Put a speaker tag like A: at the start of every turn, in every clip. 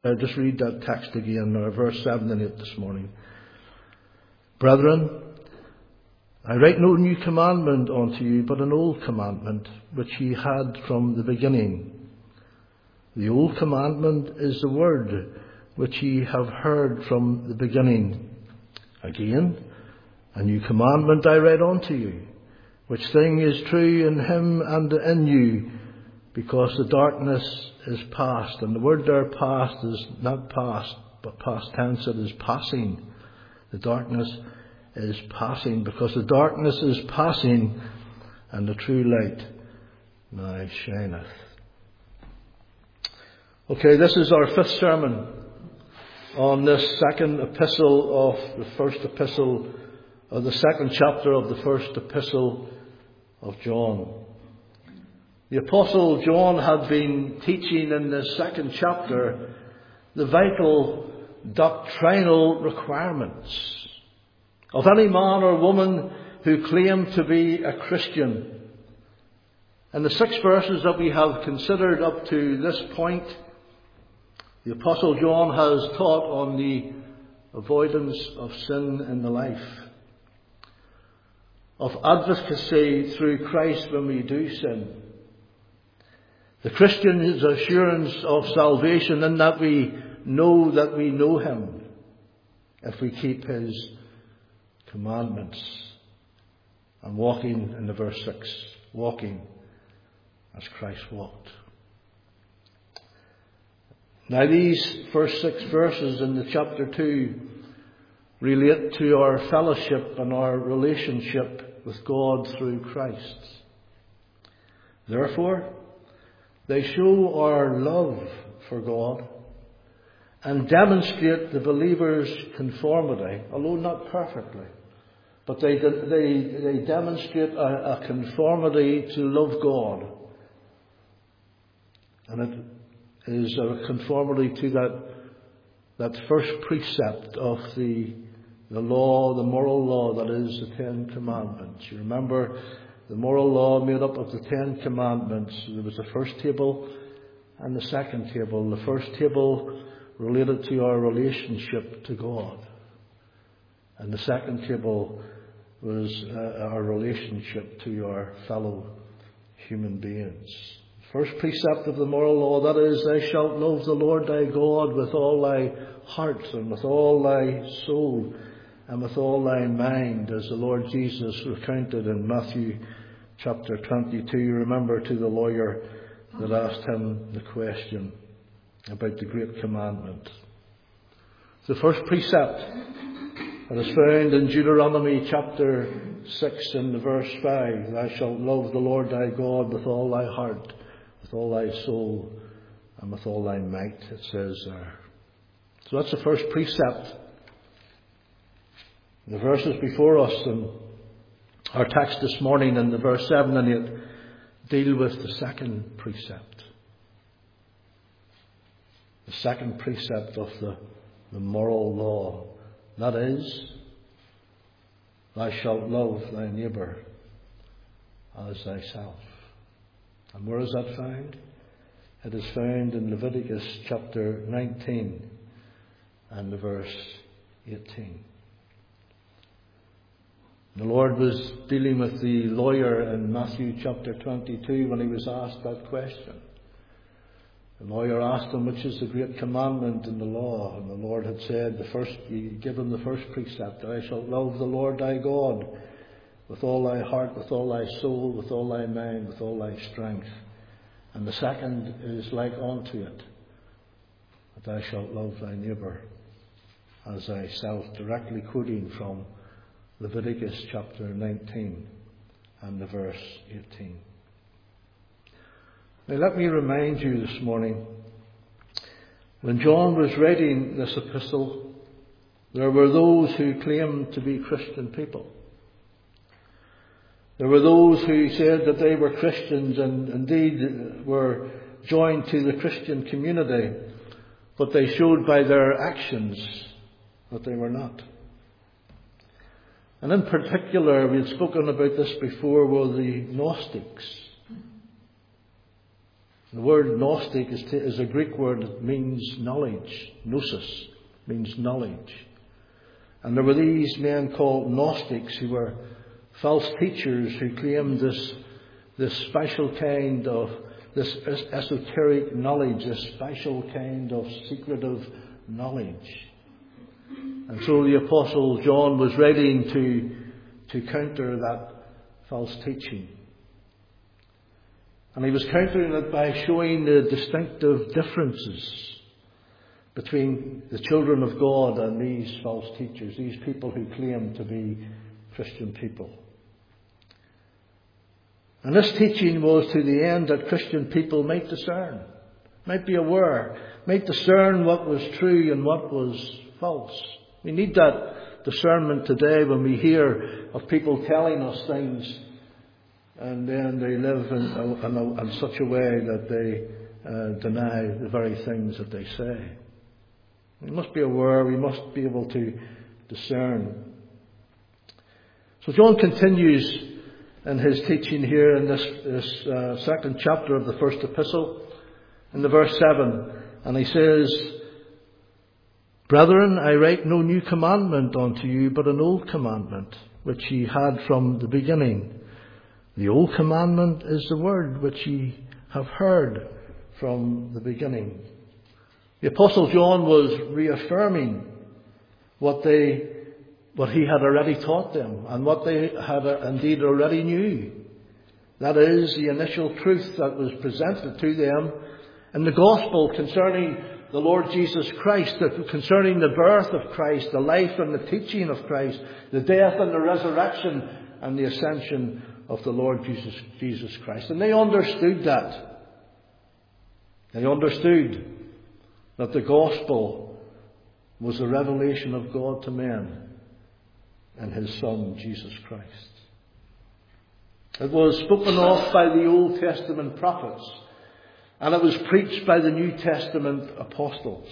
A: Just read that text again, verse 7 and 8 this morning. Brethren, I write no new commandment unto you, but an old commandment, which ye had from the beginning. The old commandment is the word which ye have heard from the beginning. Again, a new commandment I write unto you, which thing is true in him and in you, because the darkness is past. And the word there, past, is not past, but past tense. It is passing. The darkness is passing, because the darkness is passing, and the true light now shineth. Okay, this is our fifth sermon on this second epistle of the first epistle, or the second chapter of the first epistle of John. The Apostle John had been teaching in this second chapter the vital doctrinal requirements of any man or woman who claimed to be a Christian. In the 6 verses that we have considered up to this point, the Apostle John has taught on the avoidance of sin in the life, of advocacy through Christ when we do sin, the Christian's assurance of salvation in that we know Him if we keep His commandments, and walking in the verse 6, walking as Christ walked. Now these first 6 verses in the chapter 2 relate to our fellowship and our relationship with God through Christ. Therefore, they show our love for God and demonstrate the believer's conformity, although not perfectly. But they demonstrate a conformity to love God. And it is a conformity to that first precept of the law, the moral law that is the 10 Commandments. You remember the moral law made up of the 10 Commandments. There was the first table and the second table. The first table related to our relationship to God. And the second table was our relationship to our fellow human beings. First precept of the moral law, that is, thou shalt love the Lord thy God with all thy heart and with all thy soul and with all thy mind, as the Lord Jesus recounted in Matthew chapter 22. You remember, to the lawyer that asked him the question about the great commandment. The first precept that is found in Deuteronomy chapter 6 and the verse 5. Thou shalt love the Lord thy God with all thy heart, with all thy soul, and with all thy might, it says there. So that's the first precept. The verses before us and our text this morning in the verse 7 and 8 deal with the second precept. The second precept of the moral law. That is, thou shalt love thy neighbour as thyself. And where is that found? It is found in Leviticus chapter 19 and the verse 18. The Lord was dealing with the lawyer in Matthew chapter 22 when he was asked that question. The lawyer asked him, which is the great commandment in the law? And the Lord had said, you give him the first precept, thou shalt love the Lord thy God with all thy heart, with all thy soul, with all thy mind, with all thy strength. And the second is like unto it, that thou shalt love thy neighbour as thyself, directly quoting from Leviticus chapter 19 and the verse 18. Now let me remind you this morning, when John was writing this epistle, there were those who claimed to be Christian people. There were those who said that they were Christians and indeed were joined to the Christian community, but they showed by their actions that they were not. And in particular, we had spoken about this before, were the Gnostics. The word Gnostic is a Greek word that means knowledge. Gnosis means knowledge. And there were these men called Gnostics who were false teachers who claimed this special kind of, this esoteric knowledge, this special kind of secretive knowledge. And so the Apostle John was writing to counter that false teaching. And he was countering it by showing the distinctive differences between the children of God and these false teachers, these people who claim to be Christian people. And this teaching was to the end that Christian people might discern, might be aware, might discern what was true and what was false. We need that discernment today when we hear of people telling us things and then they live in such a way that they deny the very things that they say. We must be aware, we must be able to discern. So John continues in his teaching here in this second chapter of the first epistle, in the verse 7, and he says, "Brethren, I write no new commandment unto you, but an old commandment, which ye had from the beginning. The old commandment is the word which ye have heard from the beginning." The Apostle John was reaffirming what he had already taught them and what they had indeed already knew. That is, the initial truth that was presented to them in the gospel concerning the Lord Jesus Christ, concerning the birth of Christ, the life and the teaching of Christ, the death and the resurrection and the ascension of the Lord Jesus Christ. And they understood that. They understood that the gospel was a revelation of God to men in his Son, Jesus Christ. It was spoken of by the Old Testament prophets, and it was preached by the New Testament apostles.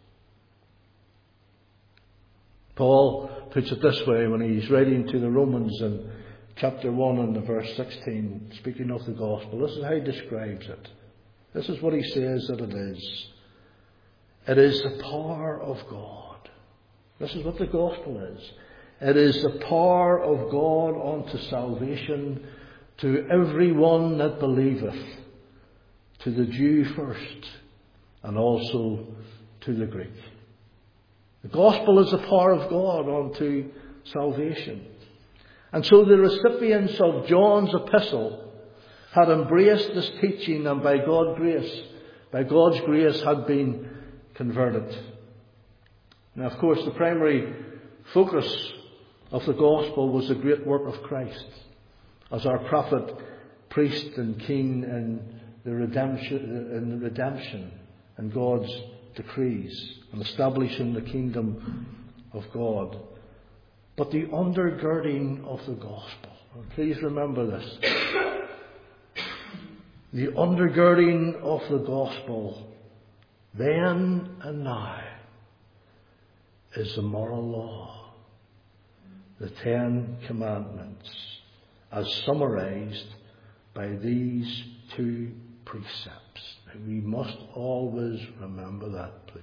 A: Paul puts it this way when he's writing to the Romans in chapter 1 and verse 16, speaking of the gospel. This is how he describes it. This is what he says that it is. It is the power of God. This is what the gospel is. It is the power of God unto salvation to every one that believeth, to the Jew first, and also to the Greek. The gospel is the power of God unto salvation. And so the recipients of John's epistle had embraced this teaching and by God's grace had been converted. Now, of course, the primary focus of the gospel was the great work of Christ as our prophet, priest and king in the redemption and God's decrees and establishing the kingdom of God. But the undergirding of the gospel, and please remember this, the undergirding of the gospel then and now is the moral law, the 10 Commandments, as summarized by these 2 precepts. We must always remember that, please.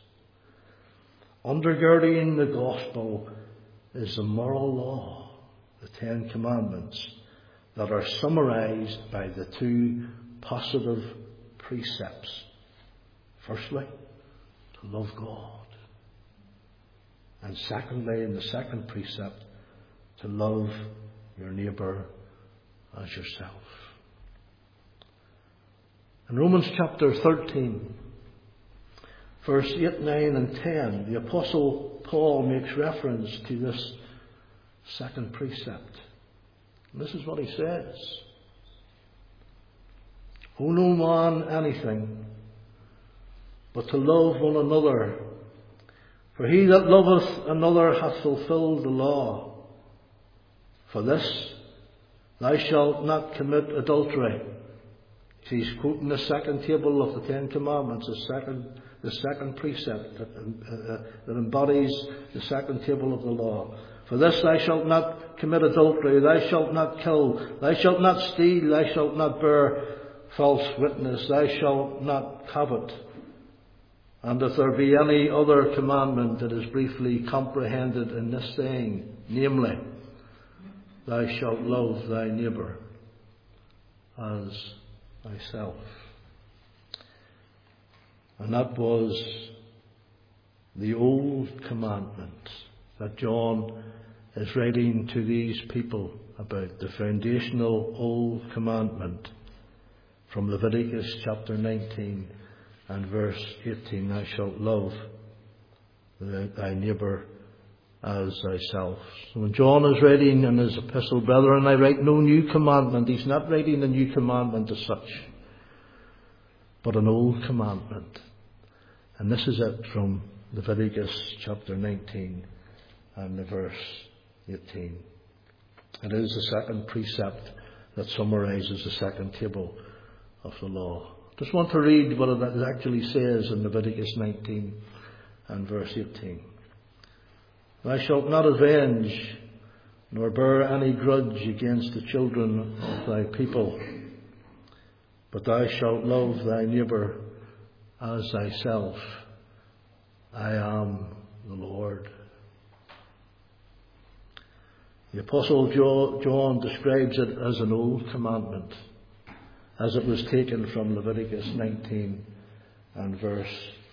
A: Undergirding the gospel is the moral law, the 10 Commandments, that are summarized by the 2 positive precepts. Firstly, to love God. And secondly, in the second precept, to love your neighbour as yourself. In Romans chapter 13, verse 8, 9 and 10, the Apostle Paul makes reference to this second precept. And this is what he says. Owe no man anything but to love one another. For he that loveth another hath fulfilled the law. For this, thou shalt not commit adultery. He's quoting the second table of the 10 Commandments, the second precept that embodies the second table of the law. For this, thou shalt not commit adultery, thou shalt not kill, thou shalt not steal, thou shalt not bear false witness, thou shalt not covet. And if there be any other commandment that is briefly comprehended in this saying, namely, thou shalt love thy neighbour as thyself. And that was the old commandment that John is writing to these people about, the foundational old commandment from Leviticus chapter 19 and verse 18, thou shalt love thy neighbour as thyself. So when John is writing in his epistle, brethren, I write no new commandment, he's not writing a new commandment as such, but an old commandment. And this is it from Leviticus chapter 19 and the verse 18. It is the second precept that summarizes the second table of the law. Just want to read what it actually says in Leviticus 19 and verse 18. Thou shalt not avenge, nor bear any grudge against the children of thy people, but thou shalt love thy neighbour as thyself. I am the Lord. The Apostle John describes it as an old commandment, as it was taken from Leviticus 19 and verse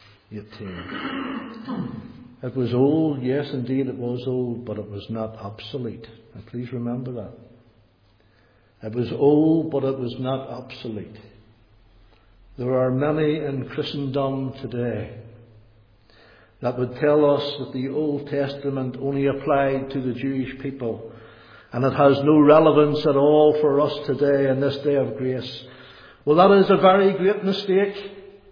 A: 18. It was old, yes indeed it was old, but it was not obsolete. And please remember that. It was old, but it was not obsolete. There are many in Christendom today that would tell us that the Old Testament only applied to the Jewish people and it has no relevance at all for us today in this day of grace. Well, that is a very great mistake.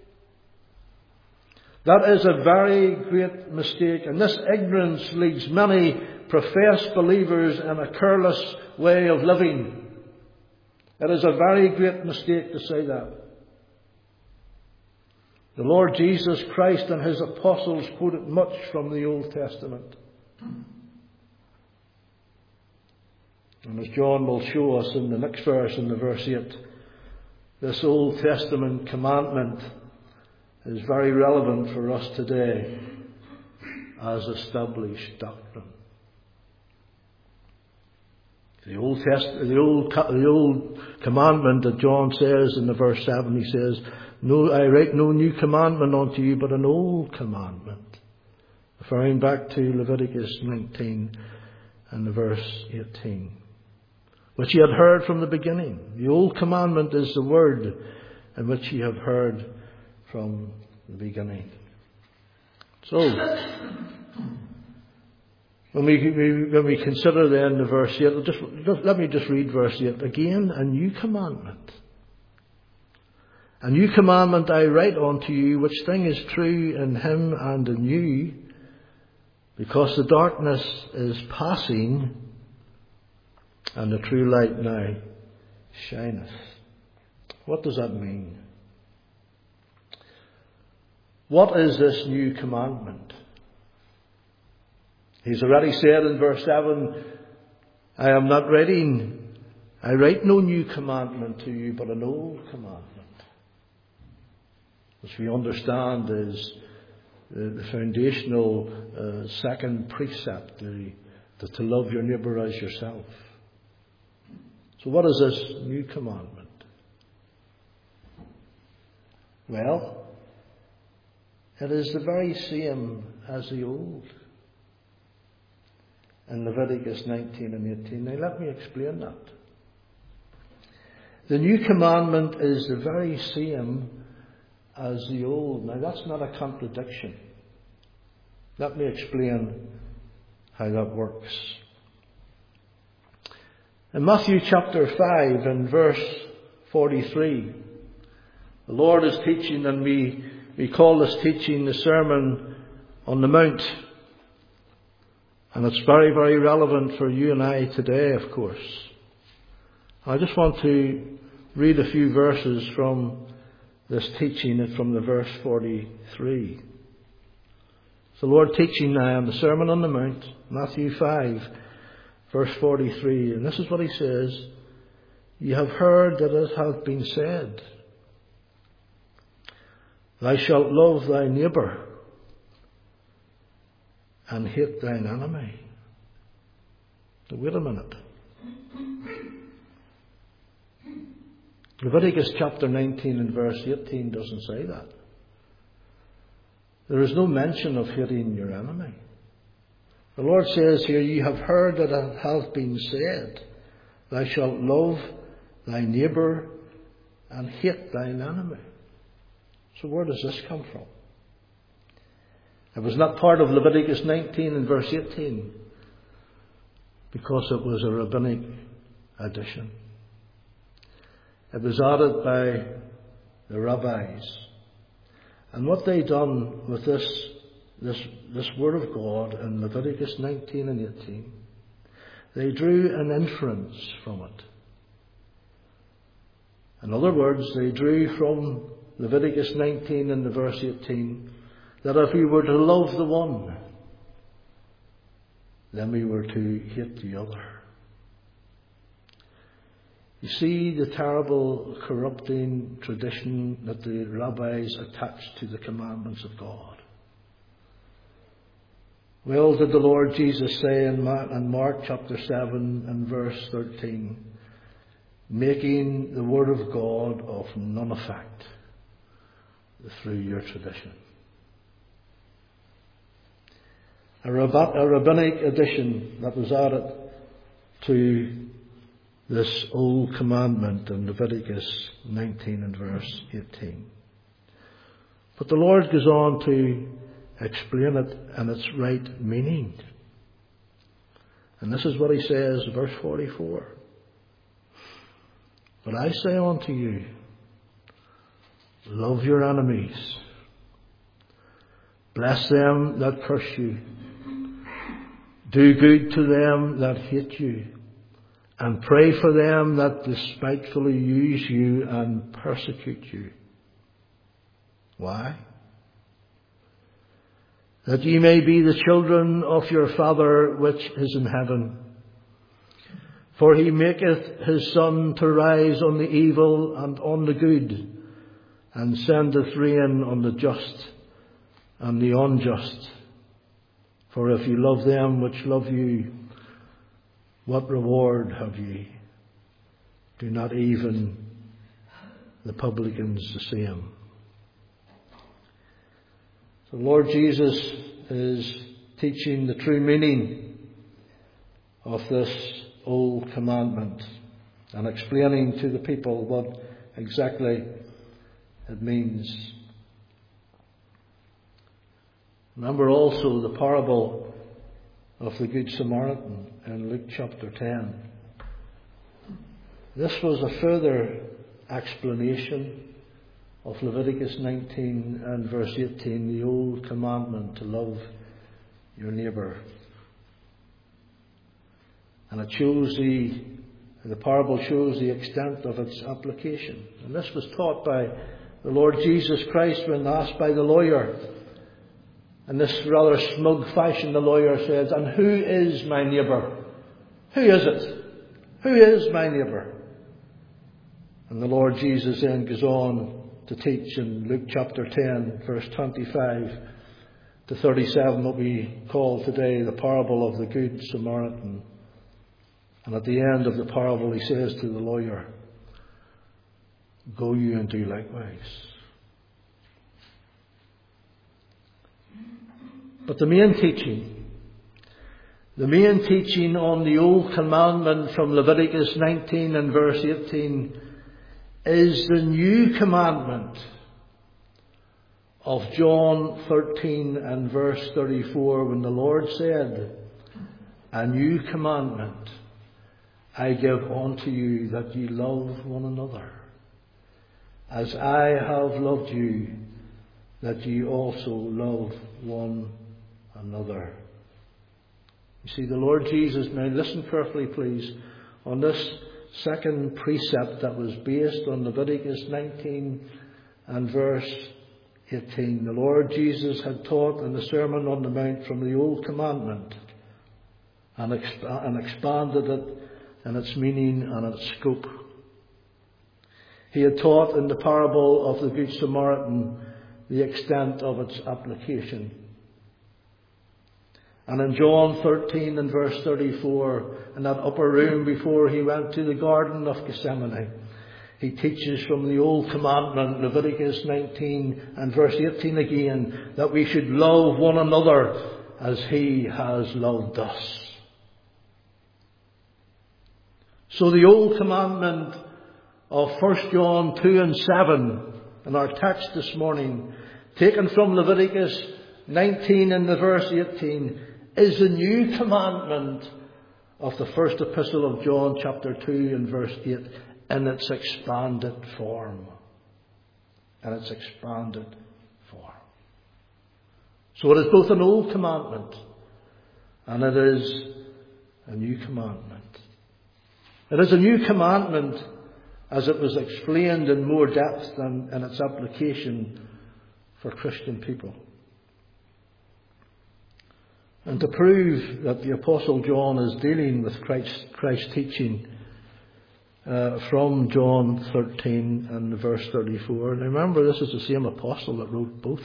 A: That is a very great mistake, and this ignorance leads many professed believers in a careless way of living. It is a very great mistake to say that. The Lord Jesus Christ and his apostles quoted much from the Old Testament. And as John will show us in the next verse, in the verse 8, this Old Testament commandment is very relevant for us today as established doctrine. The old commandment that John says in the verse 7, he says, "No, I write no new commandment unto you, but an old commandment." Referring back to Leviticus 19 and the verse 18, which ye had heard from the beginning. The old commandment is the word in which ye have heard from the beginning. So, when we consider then the verse 8, let me just read verse 8 again. A new commandment. A new commandment I write unto you, which thing is true in him and in you, because the darkness is passing, and the true light now shineth. What does that mean? What is this new commandment? He's already said in verse 7, I write no new commandment to you, but an old commandment, which we understand is the foundational second precept, to love your neighbour as yourself. So what is this new commandment? Well, it is the very same as the old in Leviticus 19 and 18. Now let me explain that. The new commandment is the very same as the old. Now that's not a contradiction. Let me explain how that works. In Matthew chapter 5 and verse 43, the Lord is teaching, and we call this teaching the Sermon on the Mount. And it's very, very relevant for you and I today, of course. I just want to read a few verses from this teaching, from the verse 43. It's the Lord teaching now on the Sermon on the Mount, Matthew 5, verse 43. And this is what he says. You have heard that it hath been said, Thou shalt love thy neighbour and hate thine enemy. So wait a minute. Leviticus chapter 19 and verse 18 doesn't say that. There is no mention of hating your enemy. The Lord says here, you have heard that it hath been said, thou shalt love thy neighbour and hate thine enemy. So where does this come from? It was not part of Leviticus 19 and verse 18 because it was a rabbinic addition. It was added by the rabbis. And what they done with this word of God in Leviticus 19 and 18, they drew an inference from it. In other words, they drew from Leviticus 19 and the verse 18 that if we were to love the one, then we were to hate the other. You see the terrible corrupting tradition that the rabbis attached to the commandments of God. Well, did the Lord Jesus say in Mark chapter 7 and verse 13, making the word of God of none effect through your tradition. A rabbinic addition that was added to this old commandment in Leviticus 19 and verse 18. But the Lord goes on to explain it in its right meaning. And this is what he says, verse 44. But I say unto you, love your enemies. Bless them that curse you. Do good to them that hate you. And pray for them that despitefully use you and persecute you. Why? That ye may be the children of your Father which is in heaven. For he maketh his sun to rise on the evil and on the good, and sendeth rain on the just and the unjust. For if you love them which love you, what reward have ye? Do not even the publicans the same? The Lord Jesus is teaching the true meaning of this old commandment and explaining to the people what exactly it means. Remember also the parable of the Good Samaritan in Luke chapter 10. This was a further explanation of Leviticus 19 and verse 18, the old commandment to love your neighbour. And it shows the parable shows the extent of its application. And this was taught by the Lord Jesus Christ when asked by the lawyer. In this rather smug fashion, the lawyer says, and who is my neighbour? Who is it? Who is my neighbour? And the Lord Jesus then goes on to teach in Luke chapter 10, verse 25 to 37, what we call today the parable of the Good Samaritan. And at the end of the parable, he says to the lawyer, go you and do likewise. But the main teaching on the old commandment from Leviticus 19 and verse 18 is the new commandment of John 13 and verse 34, when the Lord said, a new commandment I give unto you, that ye love one another. As I have loved you, that ye also love one another. You see, the Lord Jesus, now listen carefully please, on this second precept that was based on Leviticus 19 and verse 18. The Lord Jesus had taught in the Sermon on the Mount from the Old Commandment and expanded it in its meaning and its scope. He had taught in the parable of the Good Samaritan the extent of its application. And in John 13 and verse 34, in that upper room before he went to the Garden of Gethsemane, he teaches from the Old Commandment, Leviticus 19 and verse 18 again, that we should love one another as he has loved us. So the Old Commandment of 1 John 2 and 7 in our text this morning, taken from Leviticus 19 and the verse 18, is the new commandment of the first epistle of John chapter 2 and verse 8 in its expanded form. In its expanded form. So it is both an old commandment and it is a new commandment. It is a new commandment as it was explained in more depth than in its application for Christian people. And to prove that the Apostle John is dealing with Christ's teaching from John 13 and verse 34. And remember, this is the same apostle that wrote both.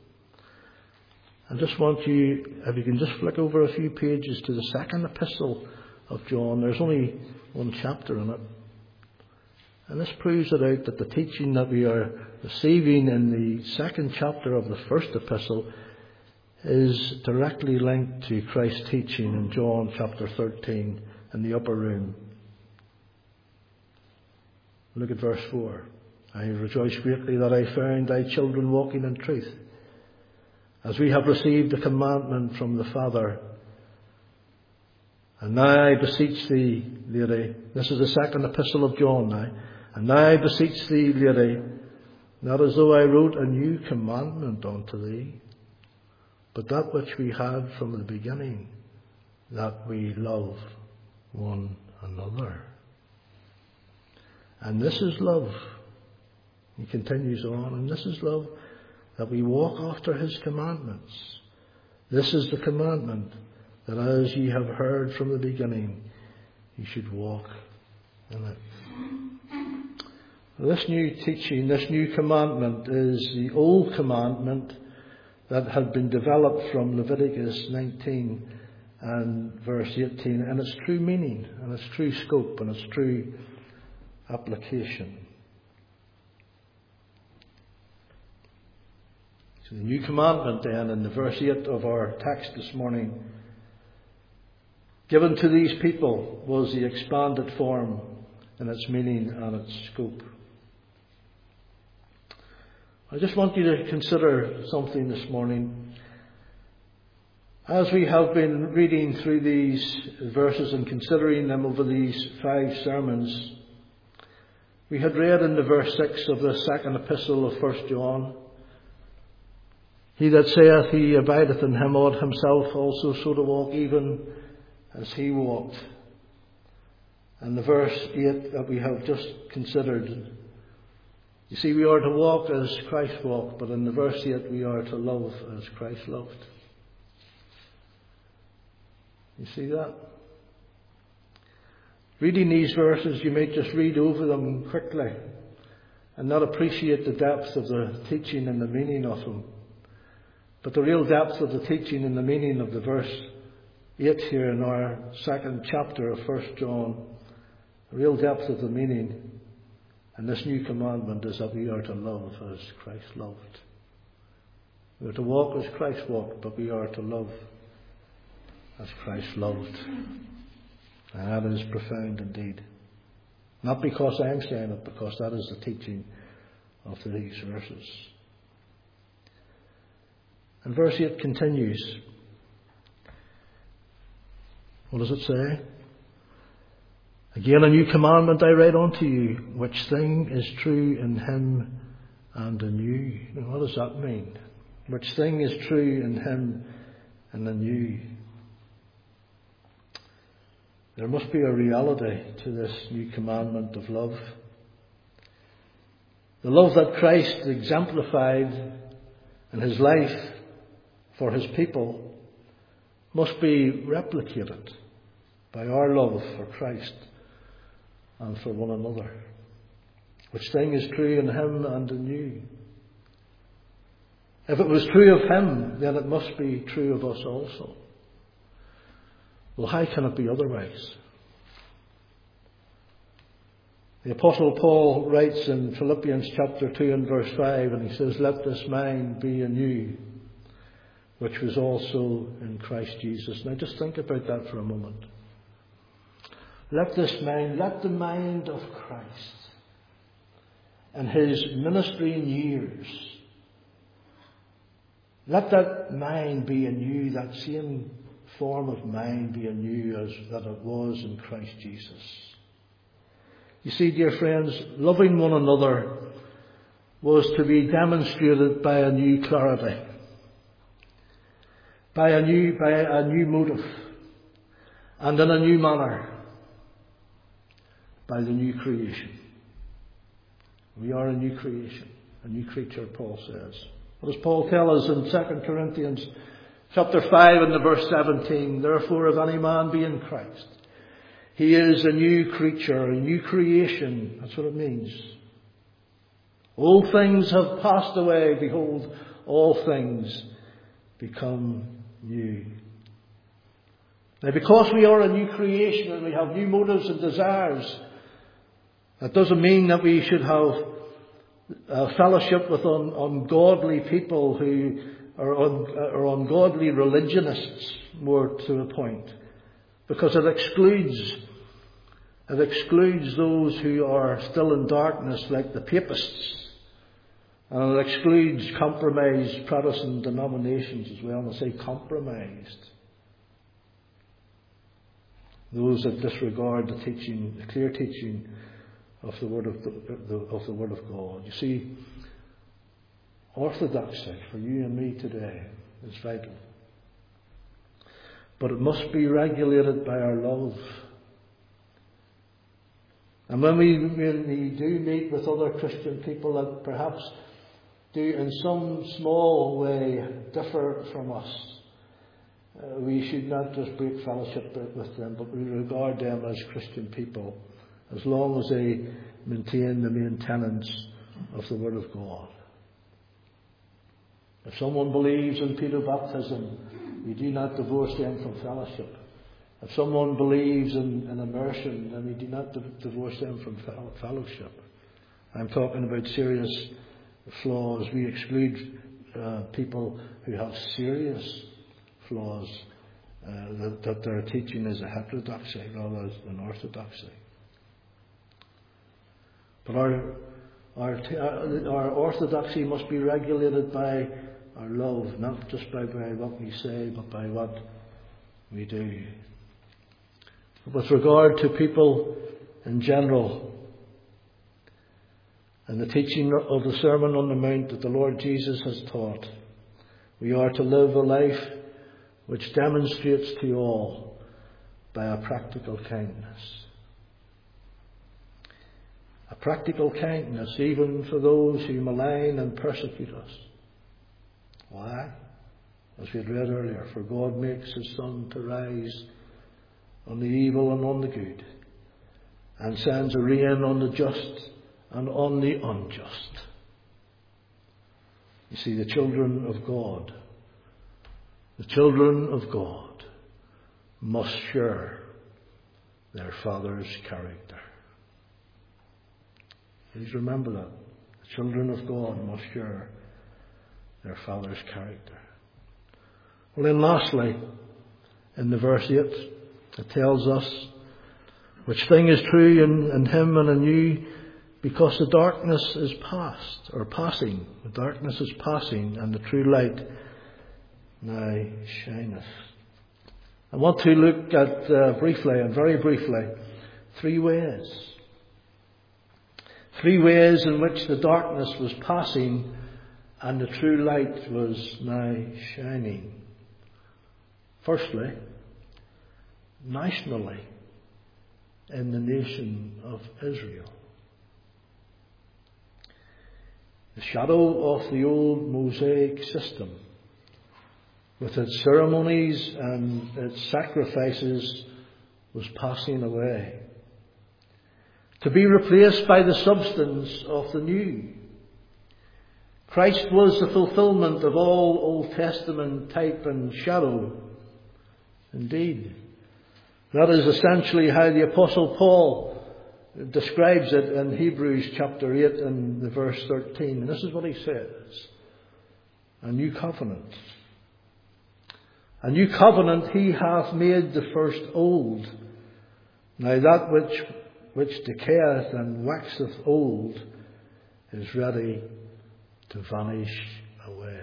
A: I just want you, if you can just flick over a few pages to the second epistle of John. There's only one chapter in it. And this proves it out that the teaching that we are receiving in the second chapter of the first epistle is directly linked to Christ's teaching in John chapter 13 in the upper room. Look at verse 4. I rejoice greatly that I found thy children walking in truth, as we have received a commandment from the Father. And now I beseech thee, lady, this is the second epistle of John now, and now I beseech thee, lady, not as though I wrote a new commandment unto thee, but that which we had from the beginning, that we love one another. And this is love. He continues on, and this is love, that we walk after his commandments. This is the commandment, that as ye have heard from the beginning, ye should walk in it. This new teaching, this new commandment is the old commandment that had been developed from Leviticus 19 and verse 18, and its true meaning, and its true scope, and its true application. So the new commandment then, in the verse 8 of our text this morning, given to these people, was the expanded form in its meaning and its scope. I just want you to consider something this morning. As we have been reading through these verses and considering them over these 5 sermons, we had read in the verse 6 of the second epistle of 1 John, he that saith he abideth in him ought himself also so to walk even as he walked. And the verse 8 that we have just considered, you see, we are to walk as Christ walked, but in the verse 8 we are to love as Christ loved. You see that? Reading these verses, you may just read over them quickly and not appreciate the depth of the teaching and the meaning of them. But the real depth of the teaching and the meaning of the verse 8 here in our second chapter of 1 John, the real depth of the meaning and this new commandment is that we are to love as Christ loved. We are to walk as Christ walked, but we are to love as Christ loved. And that is profound indeed. Not because I am saying it, because that is the teaching of these verses. And verse 8 continues. What does it say? Again, a new commandment I write unto you, which thing is true in him and in you. Now, what does that mean? Which thing is true in him and in you? There must be a reality to this new commandment of love. The love that Christ exemplified in his life for his people must be replicated by our love for Christ and for one another. Which thing is true in him and in you? If it was true of him, then it must be true of us also. Well, how can it be otherwise? The Apostle Paul writes in Philippians chapter 2 and verse 5, and he says, "Let this mind be in you, which was also in Christ Jesus." Now just think about that for a moment. Let the mind of Christ and his ministering years, let that mind be in you, that same form of mind be in you as that it was in Christ Jesus. You see, dear friends, loving one another was to be demonstrated by a new clarity, by a new motive, and in a new manner, by the new creation. We are a new creation, a new creature, Paul says. What does Paul tell us in 2 Corinthians chapter 5 and the verse 17? "Therefore, if any man be in Christ, he is a new creature, a new creation." That's what it means. "Old things have passed away. Behold, all things become new." Now, because we are a new creation and we have new motives and desires, that doesn't mean that we should have fellowship with ungodly people who are ungodly religionists, more to the point. Because it excludes those who are still in darkness, like the papists. And it excludes compromised Protestant denominations as well. And I say compromised. Those that disregard the teaching, the clear teaching of the Word of God. You see, orthodoxy for you and me today is vital. But it must be regulated by our love. And when we do meet with other Christian people that perhaps do in some small way differ from us, we should not just break fellowship with them, but we regard them as Christian people, as long as they maintain the main tenets of the Word of God. If someone believes in pedobaptism, we do not divorce them from fellowship. If someone believes in immersion, then we do not divorce them from fellowship. I'm talking about serious flaws. We exclude people who have serious flaws, that their teaching is a heterodoxy rather than orthodoxy. But our orthodoxy must be regulated by our love, not just by what we say, but by what we do. With regard to people in general, and the teaching of the Sermon on the Mount that the Lord Jesus has taught, we are to live a life which demonstrates to all by a practical kindness. A practical kindness even for those who malign and persecute us. Why? As we had read earlier, for God makes his sun to rise on the evil and on the good, and sends a rain on the just and on the unjust. You see, the children of God must share their Father's character. Please remember that. The children of God must share their Father's character. Well, then lastly, in the verse 8, it tells us which thing is true in him and in you, because the darkness is past, or passing. The darkness is passing, and the true light now shineth. I want to look at briefly, and very briefly, three ways. Three ways in which the darkness was passing and the true light was now shining. Firstly, nationally, in the nation of Israel. The shadow of the old Mosaic system, with its ceremonies and its sacrifices, was passing away, to be replaced by the substance of the new. Christ was the fulfillment of all Old Testament type and shadow. Indeed, that is essentially how the Apostle Paul describes it in Hebrews chapter 8 and the verse 13. And this is what he says. A new covenant. A new covenant he hath made the first old. Now that which decayeth and waxeth old is ready to vanish away.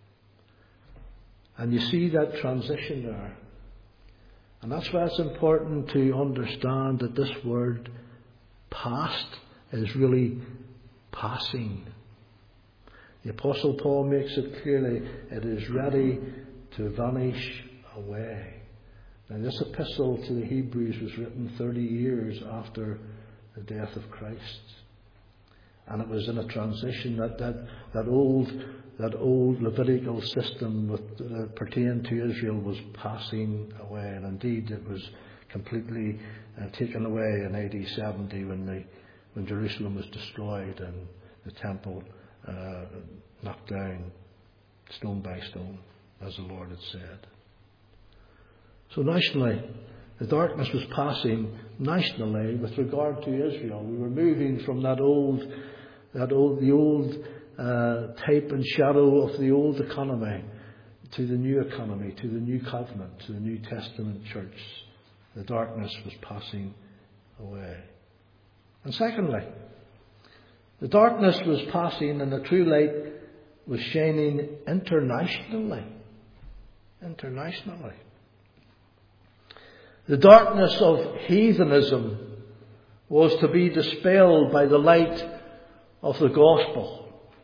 A: And you see that transition there. And that's why it's important to understand that this word past is really passing. The Apostle Paul makes it clearly, it is ready to vanish away. Now this epistle to the Hebrews was written 30 years after the death of Christ. And it was in a transition that old Levitical system that pertained to Israel was passing away. And indeed it was completely taken away in AD 70 when Jerusalem was destroyed and the temple knocked down stone by stone, as the Lord had said. So nationally, the darkness was passing nationally with regard to Israel. We were moving from the old type and shadow of the old economy to the new economy, to the new covenant, to the New Testament church. The darkness was passing away. And secondly, the darkness was passing and the true light was shining internationally. Internationally. The darkness of heathenism was to be dispelled by the light of the gospel.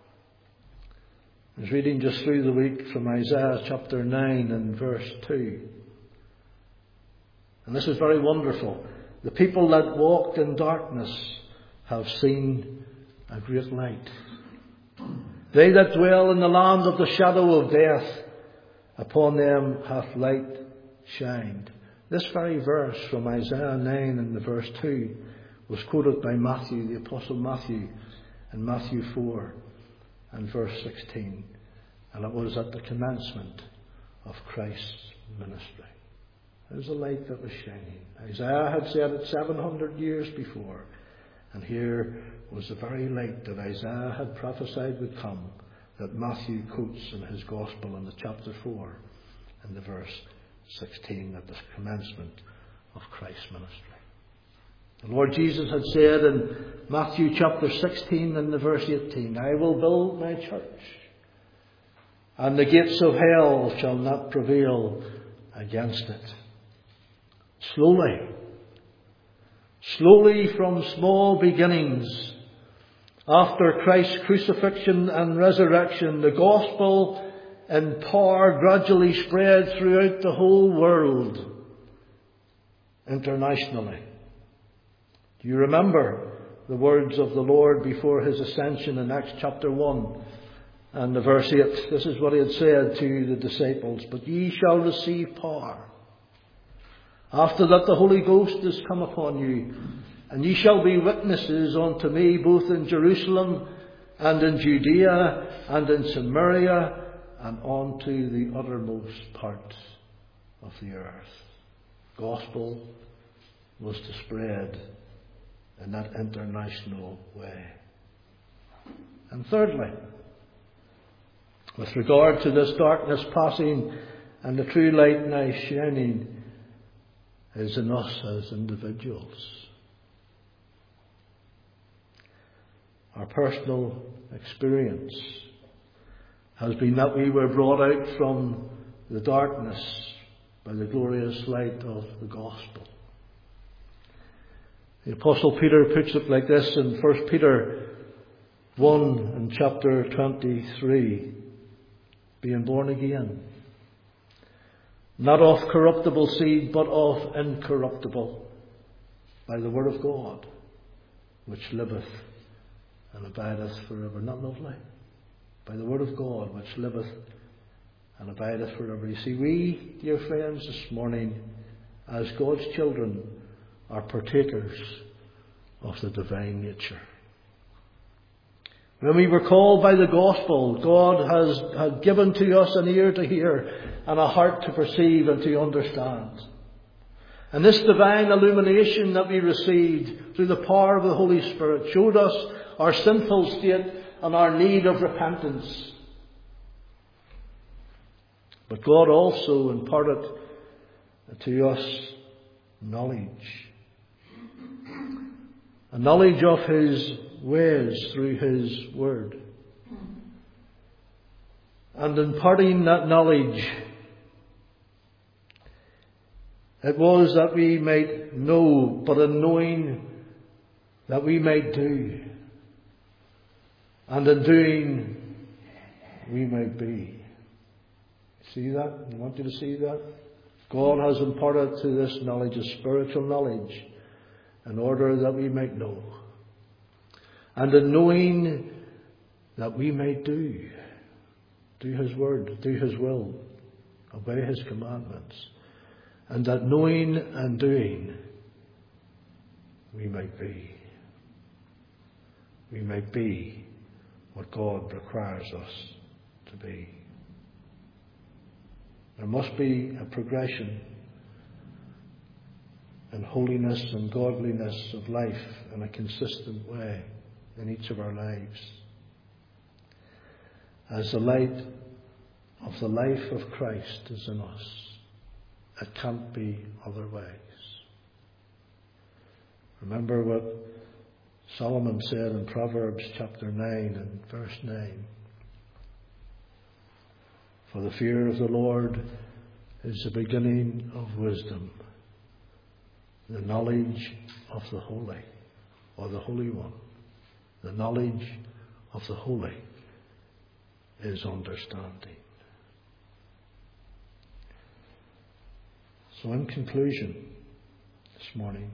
A: I was reading just through the week from Isaiah chapter 9 and verse 2. And this is very wonderful. The people that walked in darkness have seen a great light. They that dwell in the land of the shadow of death, upon them hath light shined. This very verse from Isaiah 9 and the verse 2 was quoted by Matthew, the Apostle Matthew, in Matthew 4 and verse 16. And it was at the commencement of Christ's ministry. There was a light that was shining. Isaiah had said it 700 years before. And here was the very light that Isaiah had prophesied would come, that Matthew quotes in his Gospel in the chapter 4 and the verse 16 at the commencement of Christ's ministry. The Lord Jesus had said in Matthew chapter 16 and the verse 18, I will build my church, and the gates of hell shall not prevail against it. Slowly from small beginnings, after Christ's crucifixion and resurrection, the gospel in power gradually spread throughout the whole world, internationally. Do you remember the words of the Lord before his ascension in Acts chapter 1 and the verse 8? This is what he had said to the disciples. But ye shall receive power after that the Holy Ghost is come upon you, and ye shall be witnesses unto me both in Jerusalem and in Judea and in Samaria and unto the uttermost parts of the earth. Gospel was to spread in that international way. And thirdly, with regard to this darkness passing and the true light now shining, is in us as individuals. Our personal experience has been that we were brought out from the darkness by the glorious light of the gospel. The Apostle Peter puts it like this in 1 Peter 1 and chapter 23. Being born again, not of corruptible seed, but of incorruptible, by the word of God, which liveth and abideth forever. Not lovely? By the word of God, which liveth and abideth forever. You see, we, dear friends, this morning, as God's children, are partakers of the divine nature. When we were called by the gospel, God had given to us an ear to hear and a heart to perceive and to understand. And this divine illumination that we received through the power of the Holy Spirit showed us our sinful state and our need of repentance. But God also imparted to us knowledge. A knowledge of His ways through His Word. And imparting that knowledge, it was that we might know, but in knowing that we might do. And in doing, we might be. See that? I want you to see that. God has imparted to this knowledge a spiritual knowledge in order that we might know. And in knowing that we may do His word, do His will, obey His commandments. And that knowing and doing, we might be. We might be what God requires us to be. There must be a progression in holiness and godliness of life in a consistent way in each of our lives. As the light of the life of Christ is in us, it can't be otherwise. Remember what Solomon said in Proverbs chapter 9 and verse 9. For the fear of the Lord is the beginning of wisdom. The knowledge of the Holy, or the Holy One, the knowledge of the Holy is understanding. So in conclusion this morning,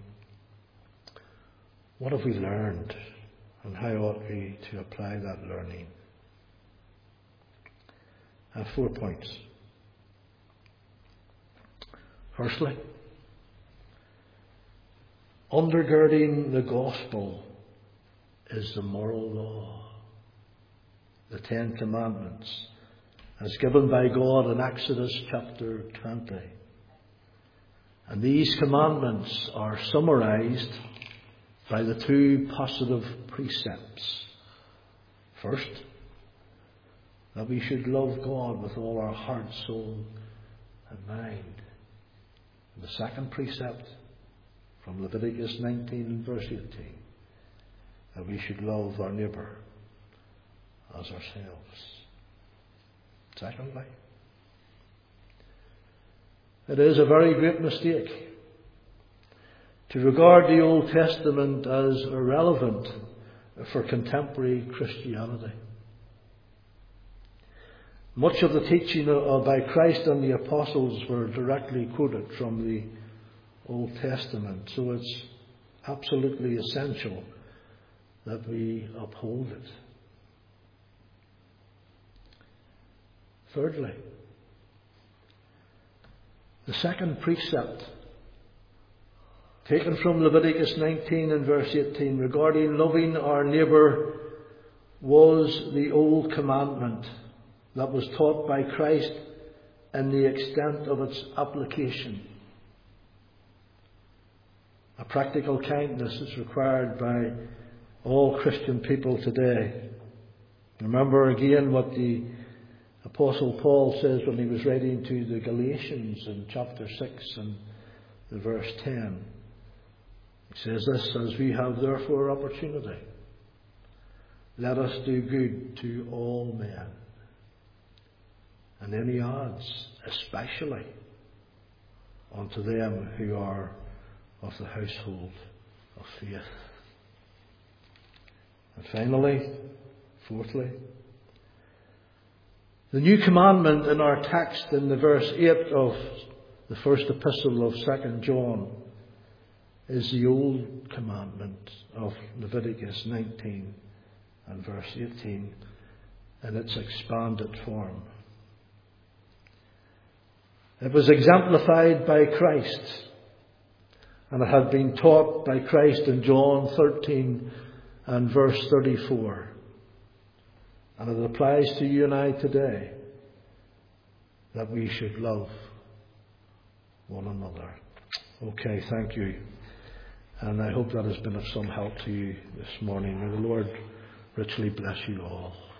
A: what have we learned and how ought we to apply that learning? I have 4 points. Firstly, undergirding the gospel is the moral law, the 10 Commandments, as given by God in Exodus chapter 20. And these commandments are summarized by the 2 positive precepts. First, that we should love God with all our heart, soul, and mind. And the second precept from Leviticus 19 and verse 18, that we should love our neighbour as ourselves. Secondly, it is a very great mistake to regard the Old Testament as irrelevant for contemporary Christianity. Much of the teaching by Christ and the apostles were directly quoted from the Old Testament, so it's absolutely essential that we uphold it. Thirdly, the second precept, taken from Leviticus 19 and verse 18, regarding loving our neighbour, was the old commandment that was taught by Christ in the extent of its application. A practical kindness is required by all Christian people today. Remember again what the Apostle Paul says when he was writing to the Galatians in chapter 6 and the verse 10. He says this, as we have therefore opportunity, let us do good to all men. And then he adds, especially unto them who are of the household of faith. And finally, fourthly, the new commandment in our text in the verse 8 of the first epistle of 2 John is the old commandment of Leviticus 19 and verse 18 in its expanded form. It was exemplified by Christ, and it had been taught by Christ in John 13 and verse 34. And it applies to you and I today, that we should love one another. Okay, thank you. And I hope that has been of some help to you this morning. May the Lord richly bless you all.